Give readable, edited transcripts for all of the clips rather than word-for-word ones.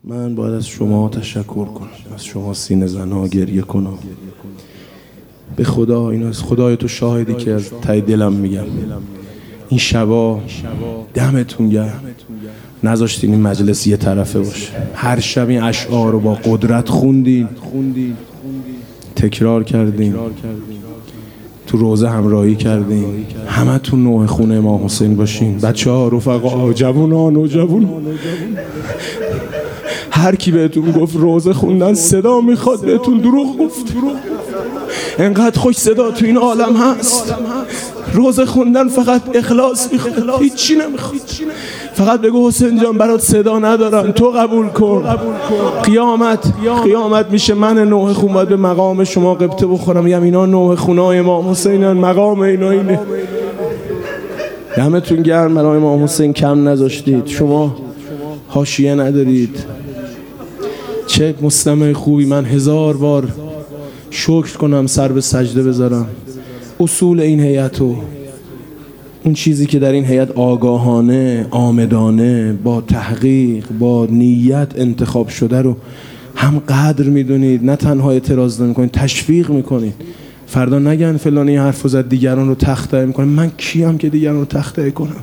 من باید از شما تشکر کنم، از شما سینه زنا گریه کنم. به خدا، این از خدای تو شاهدی که از ته دلم میگم این شبا دمتون گرم نذاشتین این مجلس یه طرفه باشه. هر شب این اشعار رو با قدرت خوندین، تکرار کردین، تو روزه همراهی کردین. همه تو نوح خونه امام حسین باشین. بچه‌ها، رفقا، جوونان و جوون، هر کی بهتون گفت روزه خوندن صدا میخواد بهتون دروغ گفت. انقدر خوش صدا تو این عالم هست. روزه خوندن فقط اخلاص میخواد، هیچی نمیخواد. فقط بگو حسین جان برات صدا ندارم، تو قبول کن. قیامت میشه من نوح خون باید به مقام شما قبطه بخورم، میگم اینا نوح خونای امام حسینن، مقام اینا اینه. دمتون گرم، برای امام حسین کم نذاشتید. شما حاشیه ندارید. چه مستمع خوبی. من 1000 بار شکر کنم، سر به سجده بذارم. اصول این هیئتو، اون چیزی که در این هیئت آگاهانه، آمدانه، با تحقیق، با نیت انتخاب شده رو هم قدر میدونید، نه تنها اعتراض نمیکنید، تشویق میکنید. فردا نگن فلانی حرفو زد دیگران رو تخطئه میکنه. من کیم که دیگران رو تخطئه کنم؟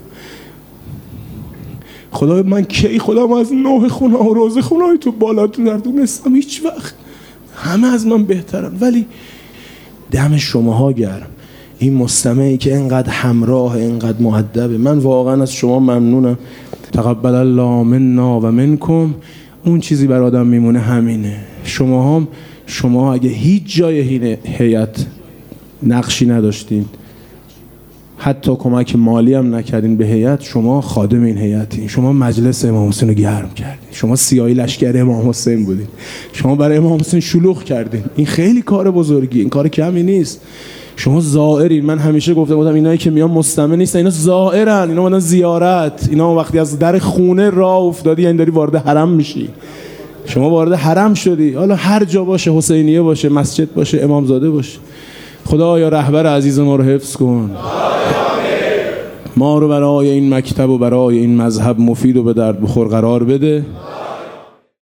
خدا، من کی خودم از نوح خونه و روزه خونه تو بالاتون نردونستم؟ هیچ وقت. همه از من بهترن. ولی دم شماها گرم، این مستمعی که اینقدر همراه، اینقدر مؤدبه. من واقعا از شما ممنونم. تقبل الله منا و منکم. اون چیزی بر آدم میمونه همینه. شما اگه هیچ جای هیئت نقشی نداشتین، حتی کمک مالی هم نکردین به هیئت، شما خادم این هیئتین. شما مجلس امام حسین رو گرم کردین. شما سیاهی لشکر امام حسین بودین. شما برای امام حسین شلوغ کردین. این خیلی کار بزرگی، این کار کمی نیست. شما زائرین. من همیشه گفتم اینایی که میان مستمع نیستن، اینا زائرن، اینا اومدن زیارت. اینا وقتی از در خونه راه افتادی یعنی داری وارد حرم میشی. شما وارد حرم شدی. حالا هر جا باشه، حسینیه باشه، مسجد باشه، امامزاده باشه. خدایا رهبر عزیز ما رو حفظ کن. ما رو برای این مکتب و برای این مذهب مفید و به درد بخور قرار بده.